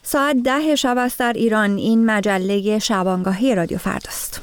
ساعت 10 شب است در ایران. این مجله شبانگاهی رادیو فرداست.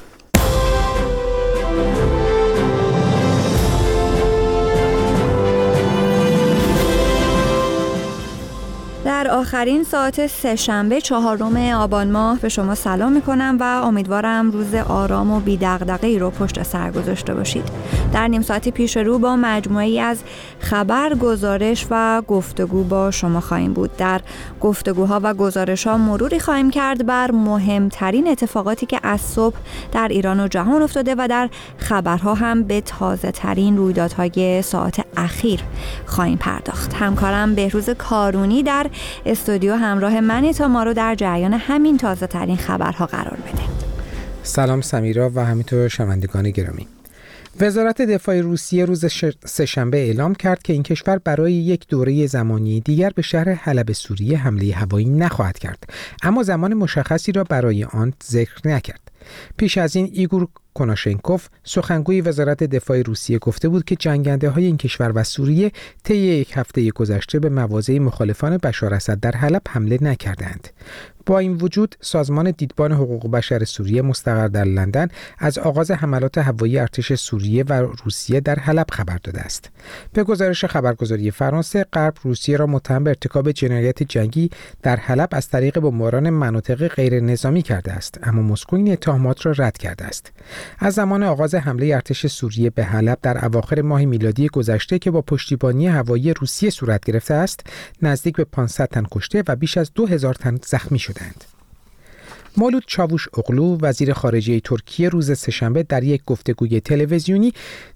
در آخرین ساعت سه‌شنبه 4 آبان ماه به شما سلام میکنم و امیدوارم روز آرام و بی دغدغه‌ای رو پشت سر گذاشته باشید. در نیم ساعت پیش رو با مجموعه‌ای از خبر، گزارش و گفتگو با شما خواهیم بود. در گفتگوها و گزارش‌ها مروری خواهیم کرد بر مهمترین اتفاقاتی که از صبح در ایران و جهان افتاده و در خبرها هم به تازه‌ترین رویدادهای ساعت اخیر خواهیم پرداخت. همکارم بهروز کارونی در استودیو همراه منی تا ما رو در جریان همین تازه ترین خبرها قرار بده. سلام سمیرا و همینطور شنوندگان گرامی. وزارت دفاع روسیه روز سه‌شنبه اعلام کرد که این کشور برای یک دوره زمانی دیگر به شهر حلب سوریه حمله هوایی نخواهد کرد، اما زمان مشخصی را برای آن ذکر نکرد. پیش از این ایگور کناشنکوف سخنگوی وزارت دفاع روسیه گفته بود که جنگنده‌های این کشور و سوریه طی یک هفته گذشته به مواضع مخالفان بشار اسد در حلب حمله نکردند. با این وجود سازمان دیدبان حقوق بشر سوریه مستقر در لندن از آغاز حملات هوایی ارتش سوریه و روسیه در حلب خبر داده است. به گزارش خبرگزاری فرانسه، غرب روسیه را متهم به ارتکاب جنایت جنگی در حلب از طریق بمباران مناطق غیر نظامی کرده است، اما مسکو این اتهامات را رد کرده است. از زمان آغاز حمله ارتش سوریه به حلب در اواخر ماه میلادی گذشته که با پشتیبانی هوایی روسیه صورت گرفته است، نزدیک به 500 تن کشته و بیش از 2000 تن زخمی شدند. مولود چاوشاغلو وزیر خارجه ترکیه روز سه‌شنبه در یک گفتگوی تلویزیونی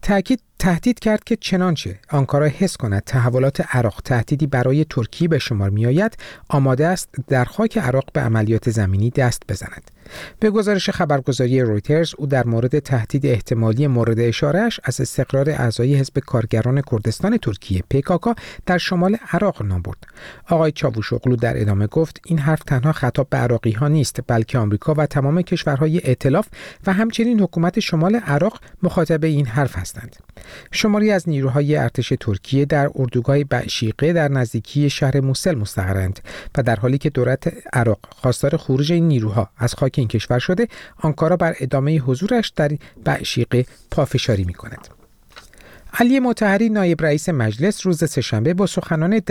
تهدید کرد که چنانچه آنکارا حس کند تحولات عراق تهدیدی برای ترکیه به شمار میآید، آماده است در خاک عراق به عملیات زمینی دست بزند. به گزارش خبرگزاری رویترز، او در مورد تهدید احتمالی مورد اشاره‌اش از استقرار اعضای حزب کارگران کردستان ترکیه PKK در شمال عراق نام برد. آقای چاوشاغلو در ادامه گفت این حرف تنها خطاب به عراقی‌ها نیست، بلکه آمریکا و تمام کشورهای ائتلاف و همچنین حکومت شمال عراق مخاطب این حرف هستند. شماری از نیروهای ارتش ترکیه در اردوگاه بشیقه در نزدیکی شهر موسل مستقرند و در حالی که دولت عراق خواستار خروج این نیروها از خاک این کشور شده، آنکارا بر ادامه حضورش در بشیقه پافشاری می‌کند. علی مطهری نایب رئیس مجلس روز سه‌شنبه با سخنان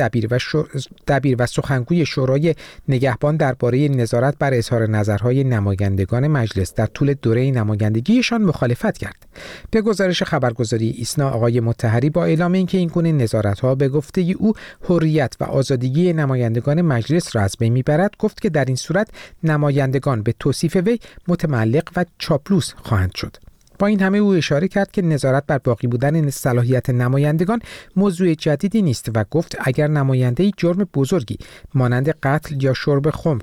دبیر و سخنگوی شورای نگهبان درباره نظارت بر اظهار نظرهای نمایندگان مجلس در طول دوره نمایندگیشان مخالفت کرد. به گزارش خبرگزاری ایسنا، آقای مطهری با اعلام اینکه این گونه نظارت‌ها به گفته او حریت و آزادگی نمایندگان مجلس را از بین می‌برد، گفت که در این صورت نمایندگان به توصیف وی متملق و چاپلوس خواهند شد. با این همه او اشاره کرد که نظارت بر باقی بودن صلاحیت نمایندگان موضوع جدیدی نیست و گفت اگر نماینده‌ای جرم بزرگی مانند قتل یا شرب خمر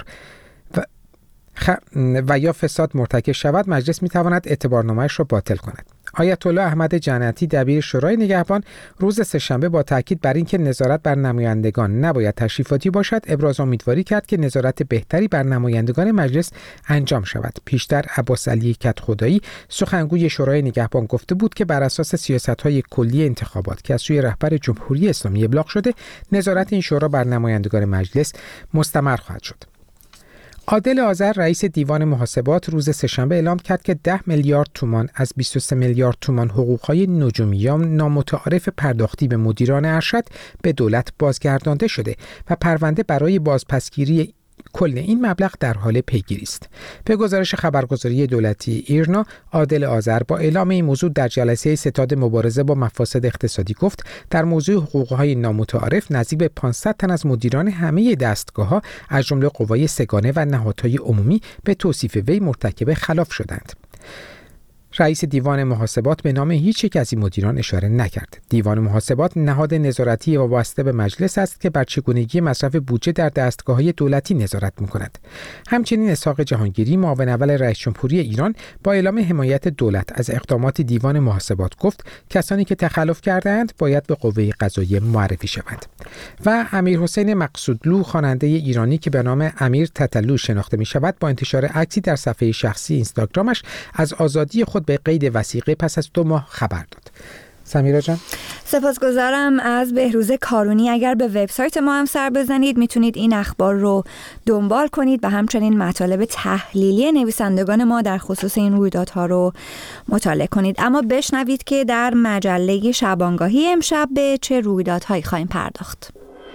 و یا فساد مرتکب شود، مجلس می‌تواند اعتبارنامه‌اش را باطل کند. آیت الله احمد جنتی دبیر شورای نگهبان روز سه‌شنبه با تاکید بر اینکه نظارت بر نمایندگان نباید تشریفاتی باشد، ابراز امیدواری کرد که نظارت بهتری بر نمایندگان مجلس انجام شود. پیشتر عباس علی کدخدایی سخنگوی شورای نگهبان گفته بود که بر اساس سیاست‌های کلی انتخابات که از سوی رهبر جمهوری اسلامی ابلاغ شده، نظارت این شورا بر نمایندگان مجلس مستمر خواهد شد. عادل آذر رئیس دیوان محاسبات روز سه‌شنبه اعلام کرد که 10 میلیارد تومان از 23 میلیارد تومان حقوق‌های نجومی یا نامتعارف پرداختی به مدیران ارشد به دولت بازگردانده شده و پرونده برای بازپسگیری کل این مبلغ در حال پیگیری است. به گزارش خبرگزاری دولتی ایرنا، عادل آذر با اعلام این موضوع در جلسه ستاد مبارزه با مفاسد اقتصادی گفت در موضوع حقوق‌های نامتعارف نزدیک به 500 تن از مدیران همه دستگاه‌ها از جمله قوای سگانه و نهادهای عمومی به توصیف وی مرتکب خلاف شدند. رئیس دیوان محاسبات به نام هیچ یک از این مدیران اشاره نکرد. دیوان محاسبات نهاد نظارتی وابسته به مجلس است که بر چگونگی مصرف بودجه در دستگاه‌های دولتی نظارت می‌کند. همچنین اسحاق جهانگیری معاون اول رئیس جمهوری ایران با اعلام حمایت دولت از اقدامات دیوان محاسبات گفت کسانی که تخلف کرده‌اند باید به قوه قضاییه معرفی شوند. و امیرحسین مقصودلو خواننده ایرانی که به نام امیر تتلو شناخته می‌شود با انتشار عکسی در صفحه شخصی اینستاگرامش از آزادی خود به قید وثیقه پس از 2 ماه خبر داد. سمیرا جان، سپاسگزارم از بهروز کارونی. اگر به وبسایت ما هم سر بزنید میتونید این اخبار رو دنبال کنید و همچنین مطالب تحلیلی نویسندگان ما در خصوص این رویدادها رو مطالعه کنید. اما بشنوید که در مجله شبانگاهی امشب به چه رویدادهایی خواهیم پرداخت.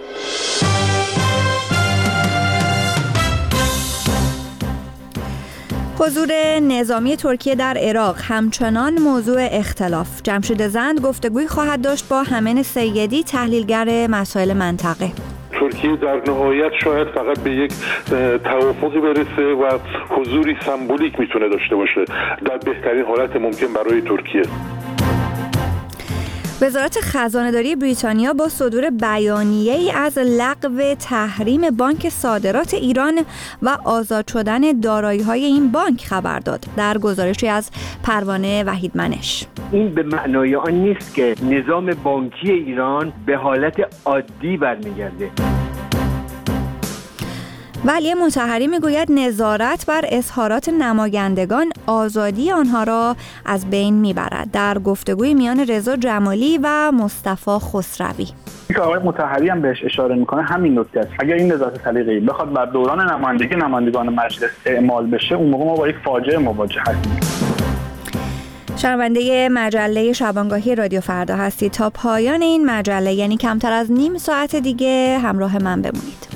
حضور نظامی ترکیه در عراق همچنان موضوع اختلاف. جمشید زند گفتگوی خواهد داشت با همین سیدی، تحلیلگر مسائل منطقه. ترکیه در نهایت شاید فقط به یک توافقی برسه و حضوری سمبولیک میتونه داشته باشه در بهترین حالت ممکن برای ترکیه. وزارت خزانه‌داری بریتانیا با صدور بیانیه‌ای از لغو تحریم بانک صادرات ایران و آزاد شدن دارایی‌های این بانک خبر داد. در گزارشی از پروانه وحیدمنش، این به معنای آن نیست که نظام بانکی ایران به حالت عادی برمیگرده. ولی مطهری میگوید نظارت بر اظهارات نمایندگان آزادی آنها را از بین میبرد. در گفتگوی میان رضا جمالی و مصطفی خسروی، که آقای مطهری هم بهش اشاره میکنه همین نکته است. اگر این نظارت سلیقه‌ای بخواد بر دوران نمایندگی نمایندگان مجلس اعمال بشه، اون موقع ما با یک فاجعه مواجه هستیم. شنونده مجله شبانگاهی رادیو فردا هستید. تا پایان این مجله، یعنی کمتر از نیم ساعت دیگه، همراه من بمونید.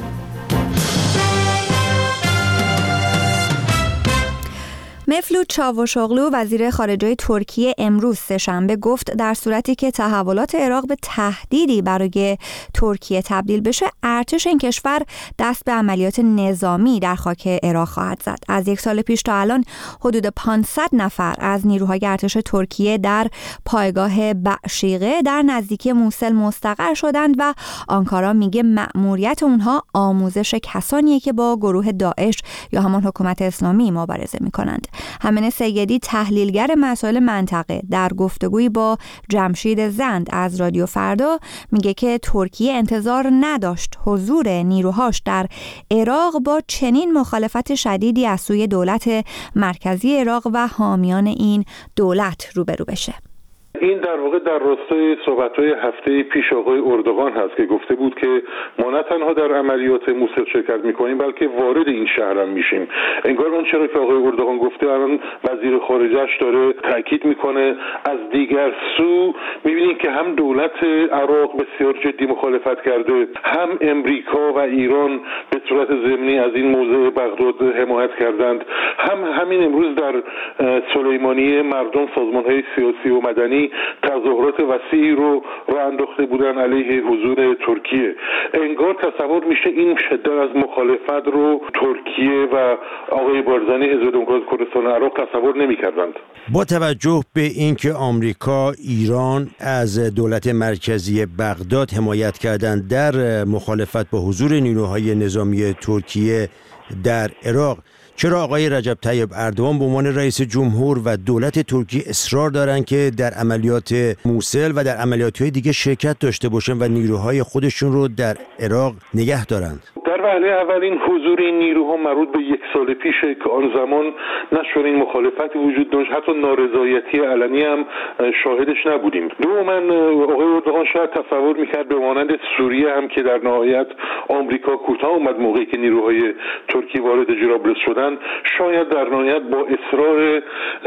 مevlut چاوشوغلو وزیر خارجه ترکیه امروز سه‌شنبه گفت در صورتی که تحولات عراق به تهدیدی برای ترکیه تبدیل بشه، ارتش این کشور دست به عملیات نظامی در خاک عراق خواهد زد. از یک سال پیش تا الان حدود 500 نفر از نیروهای ارتش ترکیه در پایگاه بعشیقه در نزدیکی موصل مستقر شدند و آنکارا میگه مأموریت اونها آموزش کسانیه که با گروه داعش یا همان حکومت اسلامی مبارزه میکنند. همین سیدی، تحلیلگر مسائل منطقه، در گفتگویی با جمشید زند از رادیو فردا میگه که ترکیه انتظار نداشت حضور نیروهاش در عراق با چنین مخالفت شدیدی از سوی دولت مرکزی عراق و حامیان این دولت روبرو بشه. این در واقع در راستای صحبت‌های هفته پیش آقای اردوغان هست که گفته بود که ما نه تنها در عملیات موصل شرکت می‌کنیم بلکه وارد این شهر هم میشیم. انگار اون چرا که آقای اردوغان گفته الان وزیر خارجه‌اش داره تاکید میکنه. از دیگر سو می‌بینیم که هم دولت عراق بسیار جدی مخالفت کرده، هم امریکا و ایران به صورت ضمنی از این موضع بغداد حمایت کردند، هم همین امروز در سلیمانیه مردم، سازمان‌های سیاسی و مدنی تظاهرات وسیعی رو انداخته بودن علیه حضور ترکیه. انگار تصور میشه این شدت از مخالفت رو ترکیه و آقای بارزانی حزب دموکرات کردستان عراق تصور نمی‌کردند. با توجه به اینکه آمریکا، ایران از دولت مرکزی بغداد حمایت کردند در مخالفت با حضور نیروهای نظامی ترکیه در عراق، چرا آقای رجب طیب اردوان به عنوان رئیس جمهور و دولت ترکیه اصرار دارند که در عملیات موصل و در عملیات‌های دیگه شرکت داشته باشن و نیروهای خودشون رو در عراق نگه دارند؟ در وهله اول این حضور این نیروها مربوط به یک سال پیشه که آن زمان نشون این مخالفتی وجود داشت، حتی نارضایتی علنی هم شاهدش نبودیم. دوما آقای اردوغان شاید تصور میکرد به مانند سوریه هم که در نهایت آمریکا کوتاه اومد موقعی که نیروهای ترکیه وارد جرابلس شدن، شاید در نهایت با اصرار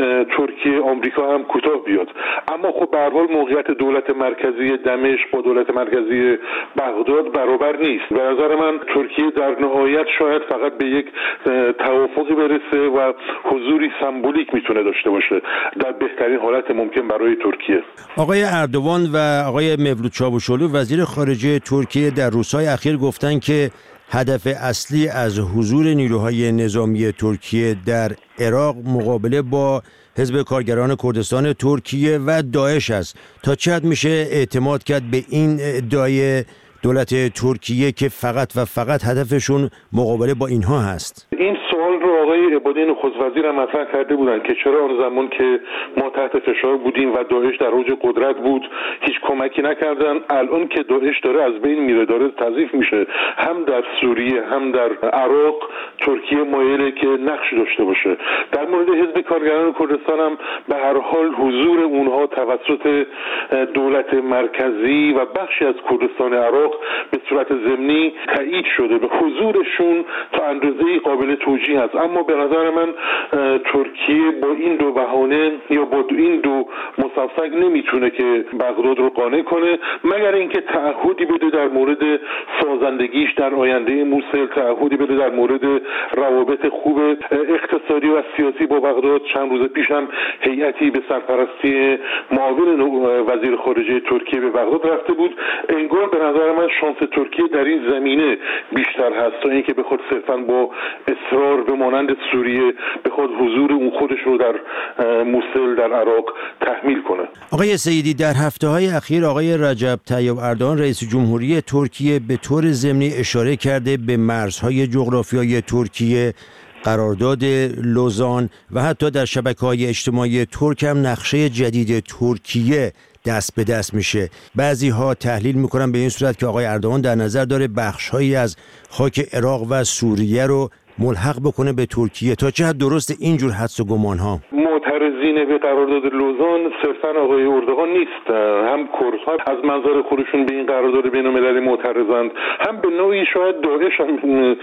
ترکیه آمریکا هم کوتاه بیاد. اما خب به هر حال موقعیت دولت مرکزی دمشق با دولت مرکزی بغداد برابر نیست. به نظر من ترکیه در نهایت شاید فقط به یک توافقی برسه و حضوری سمبولیک میتونه داشته باشه در بهترین حالت ممکن برای ترکیه. آقای اردوان و آقای مevlut چاوشوغلو وزیر خارجه ترکیه در روزهای اخیر گفتن که هدف اصلی از حضور نیروهای نظامی ترکیه در عراق مقابله با حزب کارگران کردستان ترکیه و داعش است. تا چه حد میشه اعتماد کرد به این ادعای دولت ترکیه که فقط و فقط هدفشون مقابله با اینها هست؟ این سوال رو آقای عبادی نخست وزیر هم مطرح کرده بودن که چرا آن زمان که ما تحت فشار بودیم و داعش در اوج قدرت بود هیچ کمکی نکردن، الان که داعش داره از بین میره، داره تضعیف میشه، هم در سوریه هم در عراق ترکیه مایله که نقش داشته باشه. در مورد حزب کارگران کردستان هم به هر حال حضور اونها توسط دولت مرکزی و بخشی از کردستان عراق به صورت ضمنی تایید شده. به حضورشون تا اندازه‌ای قابل توجیه است، اما به نظر من ترکیه با این دو بهانه یا با این دو مصفق نمیتونه که بغداد رو قانع کنه، مگر اینکه تعهدی بده در مورد سازندگیش در آینده موصل، تعهدی بده در مورد روابط خوب اقتصادی و سیاسی با بغداد. چند روز پیش هم هیئتی به سرپرستی معاون وزیر خارجه ترکیه به بغداد رفته بود. انگار به نظر من شانس ترکیه در این زمینه بیشتر هست تا اینکه بخواد صرفاً با اصرار به مانند سوریه بخواد حضور اون خودش رو در موصل در عراق تحمیل کنه. آقای سیدی، در هفته‌های اخیر آقای رجب طیب اردوغان رئیس جمهوری ترکیه به طور ضمنی اشاره کرده به مرزهای جغرافیایی ترکیه، قرارداد لوزان و حتی در شبکه‌های اجتماعی ترک هم نقشه جدید ترکیه دست به دست میشه. بعضی ها تحلیل میکنن به این صورت که آقای اردوغان در نظر داره بخش‌هایی از خاک عراق و سوریه رو ملحق بکنه به ترکیه. تا چه حد درست اینجور حدس و گمان‌ها؟ معترضین به قرارداد لوزان صرفاً آقای اردوغان نیست، هم کردها از منظر خودشون به این قرارداد بین‌المللی معترضند، هم به نوعی شاید داعش هم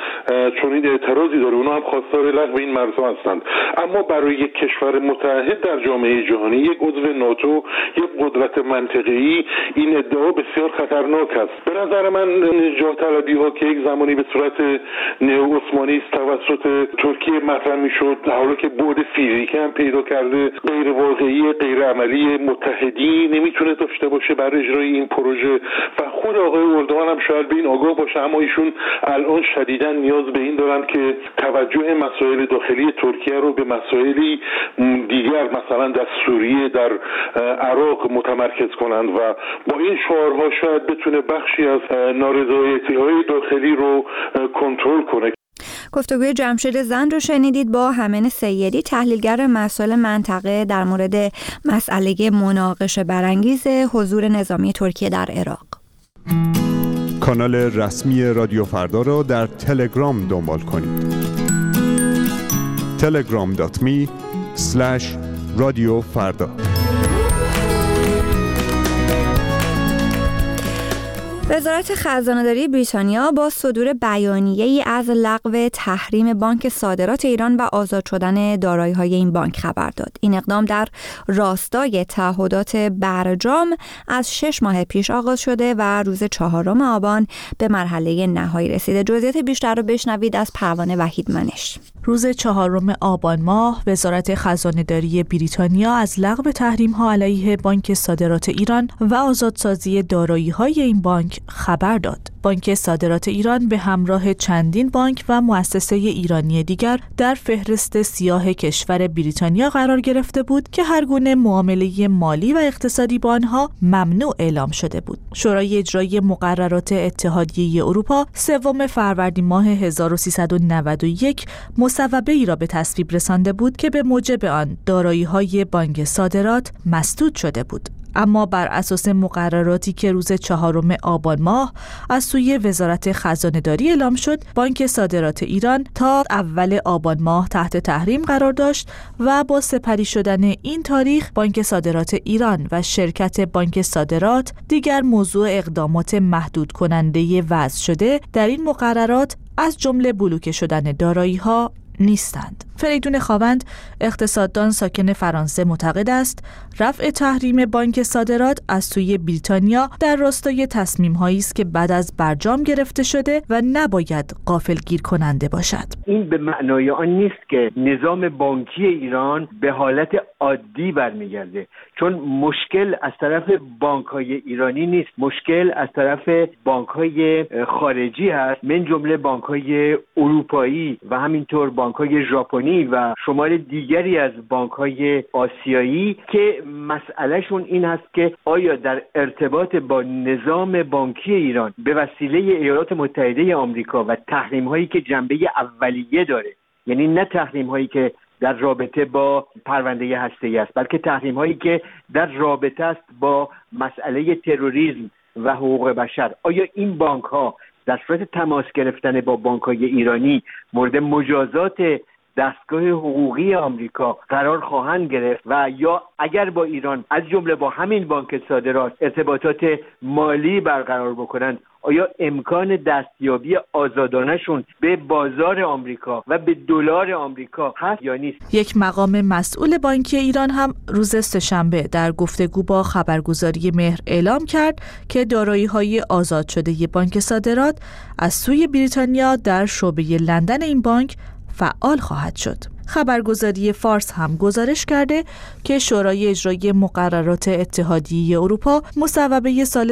چنین اعتراضی داره، اونها هم خواستار لغو این مرزها هستند. اما برای یک کشور متحد در جامعه جهانی، یک عضو ناتو، یک قدرت منطقه‌ای، این ادعا بسیار خطرناک است. به نظر من جاه طلبی‌ها که یک زمانی به صورت نئو-عثمانی توسط ترکیه مطرح می‌شد، حالا که بعد فیزیکی هم پیدا کرده، غیر واقعی، غیر عملی، متحدی نمیتونه داشته باشه برای اجرای این پروژه و خود آقای اردوغان هم شاید به این آگاه باشه، اما ایشون الان شدیداً نیاز به این دارن که توجه مسائل داخلی ترکیه رو به مسائلی دیگر مثلا در سوریه، در عراق متمرکز کنند و با این شعارها شاید بتونه بخشی از نارضایتی‌های داخلی رو کنترل کنه. گفتگوی جمشید زند رو شنیدید با همین سیدی، تحلیلگر مسائل منطقه، در مورد مسئله مناقشه برانگیز حضور نظامی ترکیه در عراق. کانال رسمی رادیو فردا را در تلگرام دنبال کنید. telegram.me/رادیوفردا. وزارت خزانه‌داری بریتانیا با صدور بیانیه‌ای از لغو تحریم بانک صادرات ایران و آزاد شدن دارایی‌های این بانک خبر داد. این اقدام در راستای تعهدات برجام از 6 ماه پیش آغاز شده و روز 4 آبان به مرحله نهایی رسیده. جزئیات بیشتر رو بشنوید از پروانه وحیدمنش. روز 4 آبان ماه وزارت خزانه‌داری بریتانیا از لغو تحریم‌ها علیه بانک صادرات ایران و آزادسازی دارایی‌های این بانک خبر داد. بانک صادرات ایران به همراه چندین بانک و مؤسسه ایرانی دیگر در فهرست سیاه کشور بریتانیا قرار گرفته بود که هر گونه معامله مالی و اقتصادی با آنها ممنوع اعلام شده بود. شورای اجرایی مقررات اتحادیه اروپا 3 فروردین ماه 1391 مصوبه‌ای را به تصویب رسانده بود که به موجب آن دارایی‌های بانک صادرات مسدود شده بود. اما بر اساس مقرراتی که روز 4 آبان ماه از سوی وزارت خزانه‌داری اعلام شد، بانک صادرات ایران تا اول آبان ماه تحت تحریم قرار داشت و با سپری شدن این تاریخ بانک صادرات ایران و شرکت بانک صادرات دیگر موضوع اقدامات محدود کننده وضع شده در این مقررات از جمله بلوکه شدن دارایی‌ها نیستند. فریدون خاوند، اقتصاددان ساکن فرانسه، معتقد است رفع تحریم بانک صادرات از سوی بریتانیا در راستای تصمیم‌هایی است که بعد از برجام گرفته شده و نباید غافلگیر کننده باشد. این به معنای آن نیست که نظام بانکی ایران به حالت عادی برمیگرده، چون مشکل از طرف بانک‌های ایرانی نیست، مشکل از طرف بانک‌های خارجی هست، من جمله بانک‌های اروپایی و همینطور بانک‌های ژاپنی و شمار دیگری از بانک‌های آسیایی که مسئلهشون این هست که آیا در ارتباط با نظام بانکی ایران به وسیله ایالات متحده آمریکا و تحریم‌هایی که جنبه اولیه داره یعنی نه تحریم هایی که در رابطه با پرونده هسته‌ای است، بلکه تحریم هایی که در رابطه است با مسئله تروریسم و حقوق بشر. آیا این بانک ها در صورت تماس گرفتن با بانک های ایرانی مورد مجازات دستگاه حقوقی آمریکا قرار خواهند گرفت و یا اگر با ایران از جمله با همین بانک صادرات ارتباطات مالی برقرار بکنند، آیا امکان دستیابی آزادانه‌شون به بازار آمریکا و به دلار آمریکا هست یا نیست؟ یک مقام مسئول بانکی ایران هم روز سه‌شنبه در گفتگو با خبرگزاری مهر اعلام کرد که دارایی‌های آزاد شده بانک صادرات از سوی بریتانیا در شعبه لندن این بانک فعال خواهد شد. خبرگزاری فارس هم گزارش کرده که شورای اجرایی مقررات اتحادیه اروپا مصوبه سال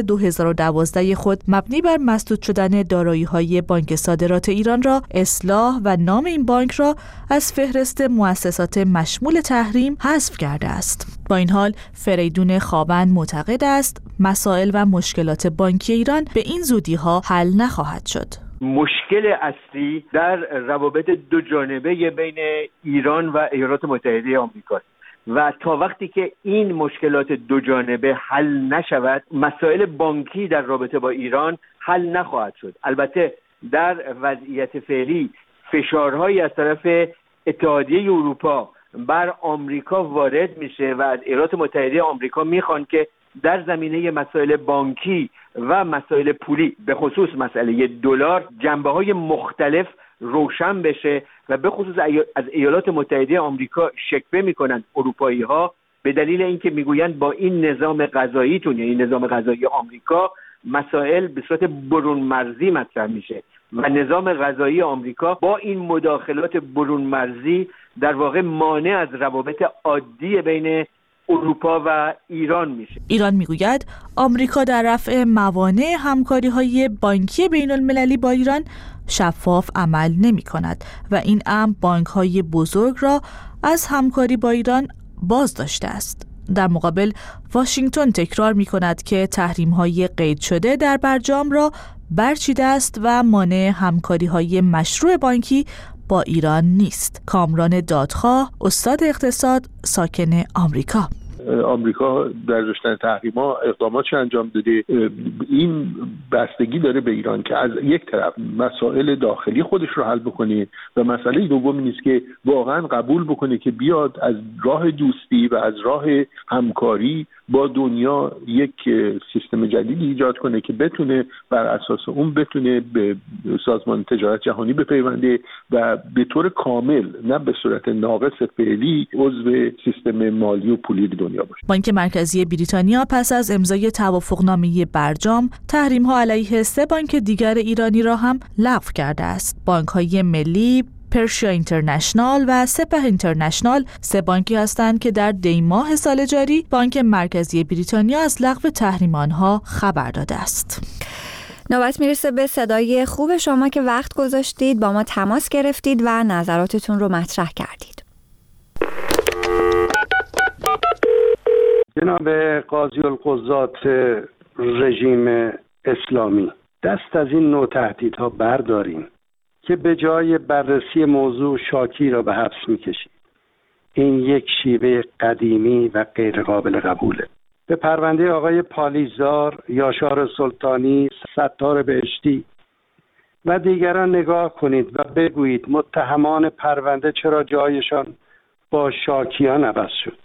2012 خود مبنی بر مسدود شدن دارایی‌های بانک صادرات ایران را اصلاح و نام این بانک را از فهرست مؤسسات مشمول تحریم حذف کرده است. با این حال فریدون خوابند معتقد است مسائل و مشکلات بانکی ایران به این زودی‌ها حل نخواهد شد. مشکل اصلی در روابط دو جانبه بین ایران و ایالات متحده آمریکا است و تا وقتی که این مشکلات دو جانبه حل نشود، مسائل بانکی در رابطه با ایران حل نخواهد شد. البته در وضعیت فعلی فشارهایی از طرف اتحادیه اروپا بر آمریکا وارد میشه و از ایالات متحده آمریکا میخوان که در زمینه مسائل بانکی و مسائل پولی به خصوص مسئله دلار جنبه‌های مختلف روشن بشه و به خصوص از ایالات متحده آمریکا شکوه میکنند اروپایی‌ها به دلیل اینکه میگویند با این نظام غذاییتون، یعنی نظام غذایی آمریکا، مسائل به صورت برون مرزی مطرح میشه و نظام غذایی آمریکا با این مداخلات برون مرزی در واقع مانع از روابط عادی بین اروپا و ایران میشه. ایران میگوید آمریکا در رفع موانع همکاری‌های بانکی بین‌المللی با ایران شفاف عمل نمی‌کند و این امر بانک‌های بزرگ را از همکاری با ایران باز داشته است. در مقابل واشنگتن تکرار می‌کند که تحریم‌های قید شده در برجام را برچیده است و مانع همکاری‌های مشروع بانکی با ایران نیست. کامران دادخواه، استاد اقتصاد، ساکن آمریکا. آمریکا در داشتن تحریم‌ها اقداماتی انجام داده. این بستگی داره به ایران که از یک طرف مسائل داخلی خودش رو حل بکنه و مسئله دوم نیست که واقعا قبول بکنه که بیاد از راه دوستی و از راه همکاری با دنیا یک سیستم جدیدی ایجاد کنه که بتونه بر اساس اون بتونه به سازمان تجارت جهانی بپیونده و به طور کامل نه به صورت ناقص فعلی عضو سیستم مالی و پولی دنیا باشه. بانک مرکزی بریتانیا پس از امضای توافقنامه برجام تحریم‌ها علیه 3 بانک دیگر ایرانی را هم لغو کرده است. بانک‌های ملی، پرشیا اینترنشنال و سپه اینترنشنال 3 بانکی هستند که در دی ماه سال جاری بانک مرکزی بریتانیا از لغو تحریم آنها خبر داده است. نوبت میرسه به صدای خوب شما که وقت گذاشتید، با ما تماس گرفتید و نظراتتون رو مطرح کردید. جناب قاضی القضات رژیم اسلامی، دست از این نوع تهدیدها برداریم که به جای بررسی موضوع شاکی را به حبس می‌کشید. این یک شیوه قدیمی و غیر قابل قبوله. به پرونده آقای پالیزار، یاشار سلطانی، ستار بهشتی و دیگران نگاه کنید و بگویید متهمان پرونده چرا جایشان با شاکیان عوض شد.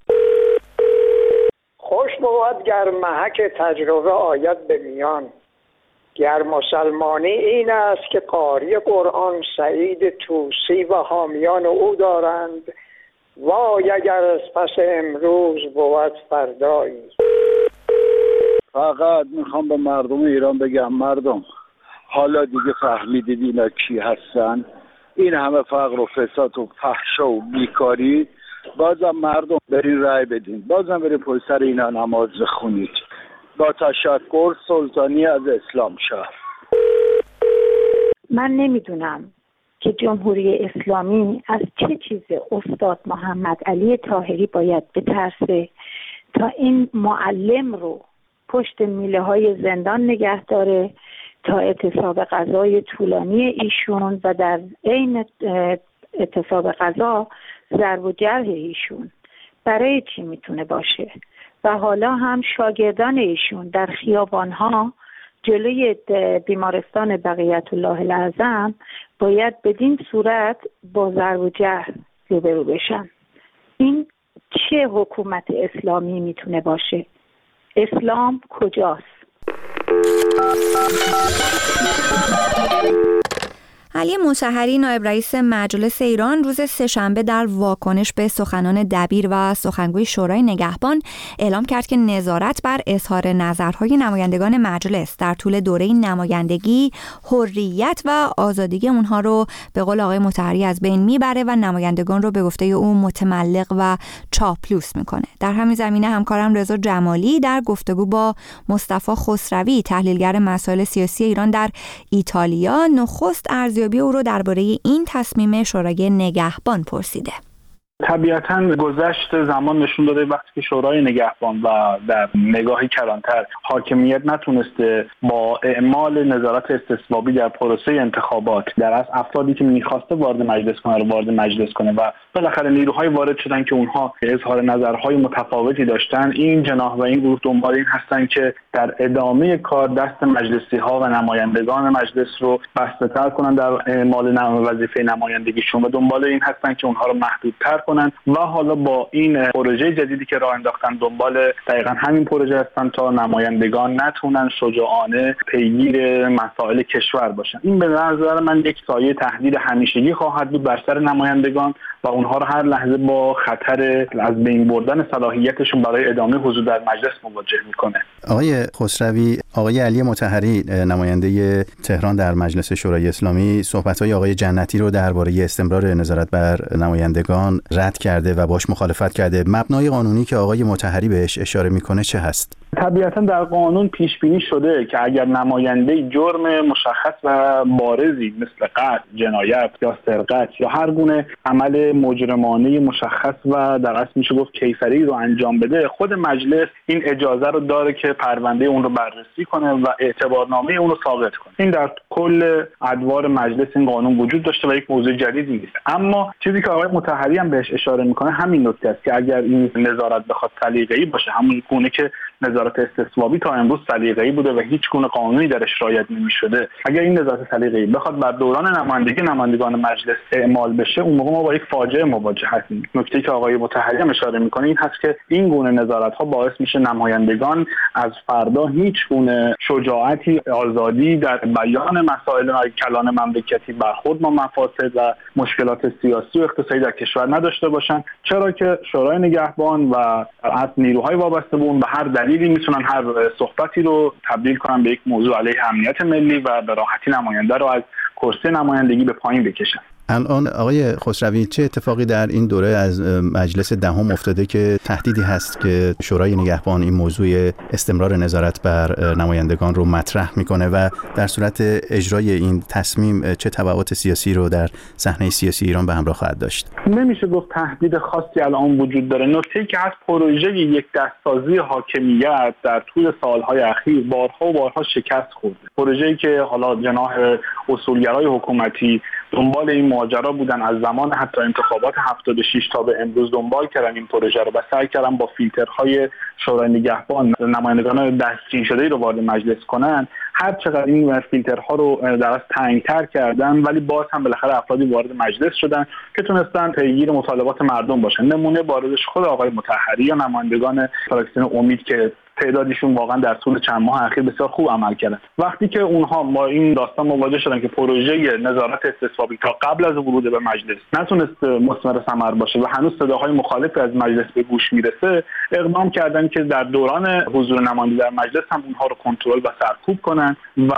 خوش بود گر محک تجربه آید به میان، گر مسلمانی این است که قاری قرآن سعید توسی و حامیان او دارند، وای اگر از پس امروز بود فردایی. فقط میخوام به مردم ایران بگم مردم حالا دیگه فهمیدید اینا کی هستن؟ این همه فقر و فساد و فحش و بیکاری، بازم مردم برین رای بدین، بازم برین پشت سر اینا نماز بخونید. با تشکر، سلطانی از اسلام شهر. من نمیدونم که جمهوری اسلامی از چه چیز استاد محمد علی طاهری باید بترسه تا این معلم رو پشت میله های زندان نگه داره تا اعتصاب قضای طولانی ایشون و در عین اعتصاب غذا ضرب و جرح ایشون برای چی میتونه باشه؟ و حالا هم شاگردان ایشون در خیابانها جلوی بیمارستان بقیت الله الاعظم باید بدین صورت با ضرب و جرح روبرو بشن. این چه حکومت اسلامی میتونه باشه؟ اسلام کجاست؟ علی مطهری نایب رئیس مجلس ایران روز سه‌شنبه در واکنش به سخنان دبیر و سخنگوی شورای نگهبان اعلام کرد که نظارت بر اظهار نظرهای نمایندگان مجلس در طول دوره نمایندگی حریت و آزادی اونها رو به قول آقای مطهری از بین میبره و نمایندگان رو به گفته او متملق و چاپلوس میکنه. در همین زمینه همکارم رضا جمالی در گفتگو با مصطفی خسروی تحلیلگر مسائل سیاسی ایران در ایتالیا نخست ارزیابی او رو درباره این تصمیم شورای نگهبان پرسیده. طبیعتاً گذشت زمان نشون داده وقتی که شورای نگهبان و در نگاهی کلانتر حاکمیت نتونسته با اعمال نظارت استثبابی در پروسه انتخابات در از افرادی که میخواسته وارد مجلس کنه و بالاخره نیروهای وارد شدن که اونها اظهار نظرهای متفاوتی داشتن، این جناح و این گروه دنبال این هستن که در ادامه کار دست مجلسی ها و نمایندگان مجلس رو بسته‌تر کنن در اعمال وظیفه نمایندگیشون و دنبال این هستن که اونها رو محدودتر کنن و حالا با این پروژه جدیدی که راه انداختن دنبال دقیقاً همین پروژه هستن تا نمایندگان نتونن شجاعانه پیگیر مسائل کشور باشن. این به نظر من یک سایه تهدید همیشگی خواهد بود بر سر نمایندگان و اونها رو هر لحظه با خطر از بین بردن صلاحیتشون برای ادامه حضور در مجلس مواجه میکنه. آقای خسروی، آقای علی مطهری نماینده تهران در مجلس شورای اسلامی صحبت‌های آقای جنتی رو درباره استمرار نظارت بر نمایندگان رد کرده و باش مخالفت کرده. مبنای قانونی که آقای مطهری بهش اشاره میکنه چه هست؟ طبیعتاً در قانون پیش بینی شده که اگر نماینده جرم مشخص و بارزی مثل قتل، جنایت یا سرقت یا هر گونه عمل مجرمانه مشخص و در اصل میشه گفت کیفری رو انجام بده، خود مجلس این اجازه رو داره که پرونده اون رو بررسی کنه و اعتبارنامه اون رو ساقط کنه. این در کل ادوار مجلس این قانون وجود داشته و یک موضوع جدیدی نیست. اما چیزی که آقای مطهری هم بهش اشاره میکنه همین نکته است که اگر این نظارت بخواد سلیقه‌ای باشه، همون گونه که نظارت استصوابی تا امروز سلیقه‌ای بوده و هیچ گونه قانونی درش رعایت نمی‌شده، اگر این نظارت سلیقه‌ای بخواد بر دوران نمایندگان مجلس اعمال بشه، اون موقع ما با یک فاجعه مواجه هستیم. نکته‌ای که آقای مطهری هم اشاره می‌کنه این هست که این گونه نظارت‌ها باعث میشه نمایندگان از فردا هیچ گونه شجاعتی، آزادی در بیان مسائل کلان مملکتی، برخورد با مفاسد و مشکلات سیاسی و اقتصادی در کشور نداشته باشن، چرا که شورای نگهبان و از نیروهای وابسته به اون به هر دلیلی میتونن هر صحبتی رو تبدیل کنن به یک موضوع علیه امنیت ملی و به راحتی نماینده رو از کرسی نمایندگی به پایین بکشن. الان آقای خسروی چه اتفاقی در این دوره از مجلس دهم افتاده که تهدیدی هست که شورای نگهبان این موضوع استمرار نظارت بر نمایندگان رو مطرح میکنه و در صورت اجرای این تصمیم چه تبعات سیاسی رو در صحنه سیاسی ایران به همراه خواهد داشت؟ نمیشه گفت تهدید خاصی الان وجود داره. نکته‌ای که از پروژه یک دستسازی حاکمیت در طول سالهای اخیر بارها شکست خورده. پروژه‌ای که حالا جناح اصولگرای حکومتی دنبال این ماجرا بودن از زمان حتی انتخابات 76 تا به امروز دنبال کردن این پروژه رو و سعی کردن با فیلترهای شورای نگهبان نمایندگان دستچین شده رو وارد مجلس کنن. هر چقدر این فیلترها رو در از تنگ‌تر کردن ولی باز هم بالاخره افرادی وارد مجلس شدن که تونستن پیگیر مطالبات مردم باشن. نمونه بارزش خود آقای مطهری یا نمایندگان فراکسیون امید که تعدادشون واقعا در طول چند ماه اخیر بسیار خوب عمل کردن. وقتی که اونها با این داستان مواجه شدن که پروژه نظارت استصوابی تا قبل از ورود به مجلس نتونست مثمر ثمر باشه و هنوز صداهای مخالفی از مجلس به گوش میرسه، اقدام کردن که در دوران حضور نماینده در مجلس هم اونها رو کنترل و سرکوب کنن و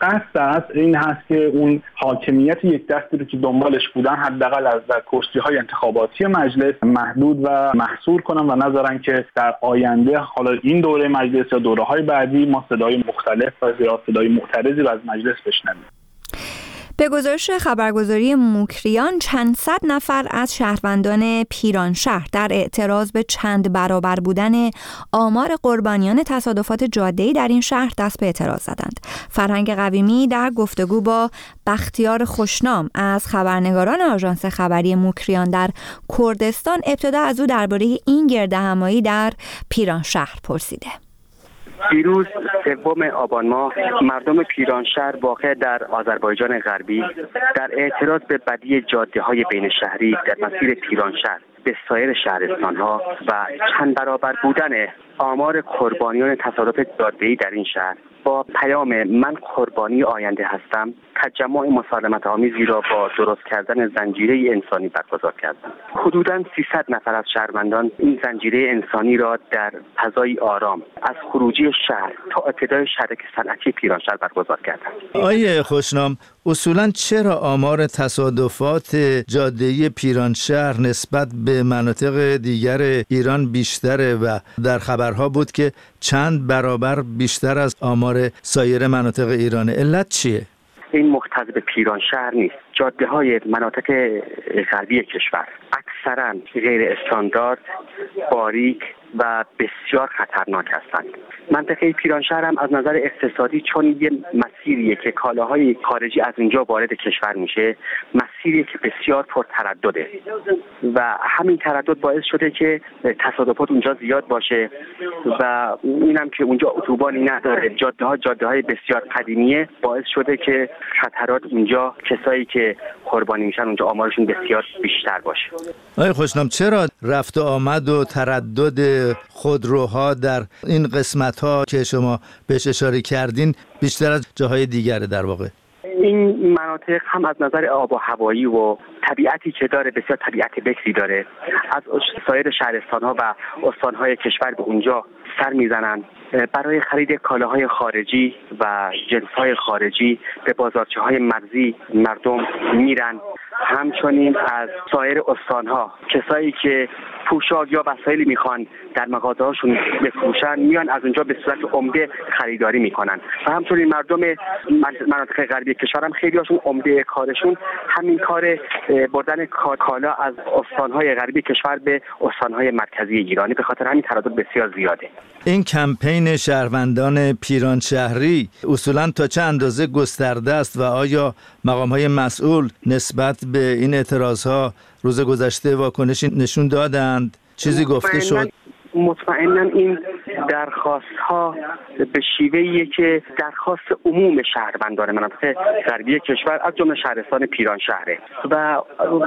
قصد این هست که اون حاکمیت یک دستی رو که دنبالش بودن حداقل از در کرسی‌های انتخاباتی مجلس محدود و محصور کنن و نذارن که در آینده حالا این دوره مجلس یا دوره‌های بعدی ما صدای مختلف و صدای معترضی رو از مجلس بشنویم. به گزارش خبرگزاری موکریان چند صد نفر از شهروندان پیرانشهر در اعتراض به چند برابر بودن آمار قربانیان تصادفات جاده‌ای در این شهر دست به اعتراض زدند. فرهنگ قویمی در گفتگو با بختیار خوشنام از خبرنگاران آژانس خبری موکریان در کردستان ابتدا از او درباره این گردهمایی در پیرانشهر پرسیده. دیروز 3 آبان ماه مردم پیرانشهر واقع در آذربایجان غربی در اعتراض به بدی جاده‌های بین شهری در مسیر پیرانشهر به سایر شهرستان‌ها و چند برابر بودن آمار قربانیان تصادف جاده‌ای در این شهر با پیام من قربانی آینده هستم تجمع مسالمت آمیزی را با درست کردن زنجیره انسانی برگزار کردند. حدوداً 300 نفر از شهروندان این زنجیره انسانی را در فضای آرام از خروجی شهر تا ابتدای شهرک صنعتی پیرانشهر برگزار کردند. آقای خوشنام، اصولاً چرا آمار تصادفات جاده‌ای پیرانشهر نسبت به مناطق دیگر ایران بیشتره و در خبرها بود که چند برابر بیشتر از آمار سایر مناطق ایران؟ علت چیه؟ این مختص به پیرانشهر نیست. جاده‌های مناطق غربی کشور اکثراً غیر استاندارد، باریک و بسیار خطرناک هستند. منطقه پیرانشهر هم از نظر اقتصادی چون یه مسیریه که کالاهای خارجی از اینجا وارد کشور میشه، مسیریه که بسیار پرتردده و همین تردد باعث شده که تصادفات اونجا زیاد باشه و اینم که اونجا اتوبانی نداره، جاده‌های بسیار قدیمیه، باعث شده که خطرات اونجا کسایی که قربانی میشن اونجا آمارشون بسیار بیشتر باشه. آقای خوشنام، چرا رفت و آمد و تردد خودروها در این قسمت‌ها که شما بهش اشاره کردین بیشتر از جاهای دیگره در واقع؟ این مناطق هم از نظر آب و هوایی و طبیعتی که داره بسیار طبیعت بکری داره، از سایر شهرستان‌ها و استان‌های کشور به اونجا سر میزنن. برای خرید کالاهای خارجی و جنس‌های خارجی به بازارچه‌های مرزی مردم میرن. همچنین از سایر استان‌ها کسایی که پوشاک یا وسایلی میخوان در مغازه‌هاشون بفروشن میان از اونجا به صورت عمده خریداری میکنن و همچنین مردم مناطق غربی کشور هم خیلی هاشون عمده کارشون همین کار بردن کالا از استان‌های غربی کشور به استان‌های مرکزی ایرانی، به خاطر همین تردد بسیار زیاده. این کمپین شهروندان پیرانشهری اصولاً تا چه اندازه گسترده است و آیا مقام‌های مسئول نسبت به این اعتراضها روز گذشته واکنشی نشون دادند؟ چیزی گفته شد؟ مطمئناً این درخواست‌ها به شیوهیه که درخواست عموم شهروندان مناطق غربی کشور از جمله شهرستان پیرانشهره و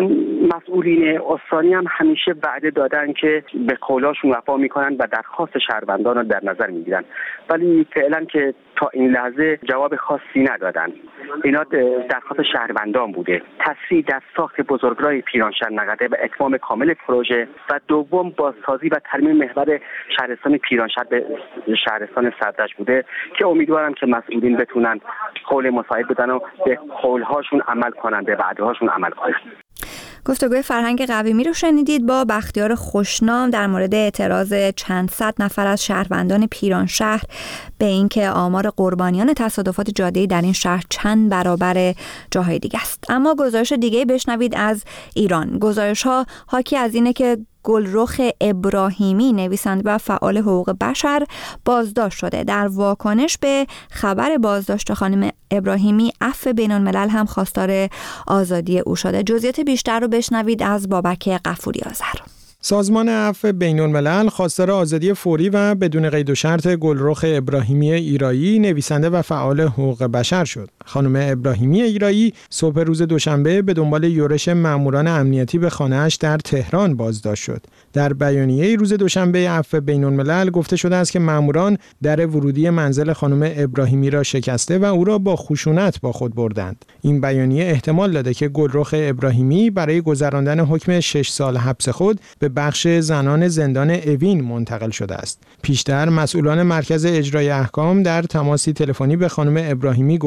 مسئولین استانی هم همیشه وعده دادن که به قولاشون وفا میکنن و درخواست شهروندان رو در نظر میگیرن، ولی فعلا که تا این لحظه جواب خاصی ندادن. اینا درخواست شهروندان بوده. تسریع در ساخت بزرگراه پیرانشهر نقده و اتمام کامل پروژه و دوم بازسازی و ترمیم محور شهرستان پیرانشهر به شهرستان صدرش بوده که امیدوارم که مسئولین بتونن قول مساعد بدن و به قولهاشون عمل کنن، به وعدهاشون عمل کنن. گفتگوی فرهنگ قویمی رو شنیدید با بختیار خوشنام در مورد اعتراض چند صد نفر از شهروندان پیرانشهر به اینکه آمار قربانیان تصادفات جاده‌ای در این شهر چند برابر جاهای دیگه است. اما گزارش دیگه بشنوید از ایران. گزارش‌ها حاکی از اینه که گلرخ ابراهیمی، نویسنده و فعال حقوق بشر، بازداشت شده. در واکنش به خبر بازداشت خانم ابراهیمی، عفو بین‌الملل هم خواستار آزادی او شده. جزئیات بیشتر رو بشنوید از بابک غفوری آذر. سازمان عفو بین‌الملل خواستار آزادی فوری و بدون قید و شرط گلرخ ابراهیمی ایرایی، نویسنده و فعال حقوق بشر شد. خانم ابراهیمی ایرایی صبح روز دوشنبه به دنبال یورش ماموران امنیتی به خانه‌اش در تهران بازداشت شد. در بیانیه روز دوشنبه عفو بین‌الملل گفته شده است که ماموران در ورودی منزل خانم ابراهیمی را شکسته و او را با خشونت با خود بردند. این بیانیه احتمال داده که گلرخ ابراهیمی برای گذراندن حکم 6 سال حبس خود به بخش زنان زندان اوین منتقل شده است. پیشتر مسئولان مرکز اجرای احکام در تماسی تلفنی به خانم ابراهیمی گفته بودند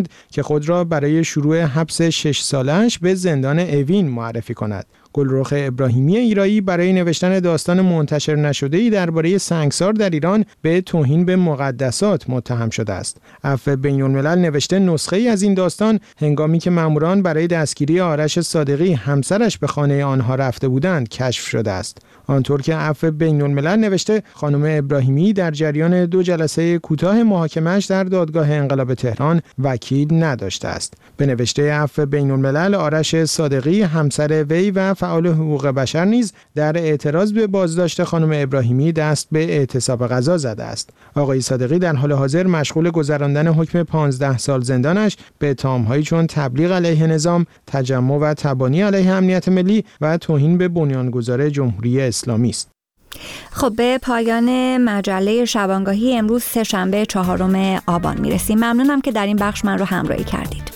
بودند که خود را برای شروع حبس 6 ساله‌اش به زندان اوین معرفی کند. گلرخ ابراهیمی ایرایی برای نوشتن داستان منتشر نشده‌ای درباره سنگسار در ایران به توهین به مقدسات متهم شده است. عفو بین‌الملل نوشته نسخه‌ای از این داستان هنگامی که ماموران برای دستگیری آرش صادقی همسرش به خانه آنها رفته بودند کشف شده است. آنطور که عفو بین‌الملل نوشته خانم ابراهیمی در جریان 2 جلسه کوتاه محاکمه‌اش در دادگاه انقلاب تهران وکیل نداشته است. به نوشته عفو بین‌الملل آرش صادقی همسر وی و فعال حقوق بشر نیز در اعتراض به بازداشت خانم ابراهیمی دست به اعتصاب غذا زده است. آقای صادقی در حال حاضر مشغول گذراندن حکم 15 سال زندانش به اتهام‌هایی چون تبلیغ علیه نظام، تجمع و تبانی علیه امنیت ملی و توهین به بنیانگذار جمهوری اسلامی است. خب به پایان مجله شبانگاهی امروز سه‌شنبه 4 آبان میرسیم. ممنونم که در این بخش من رو همراهی کردید.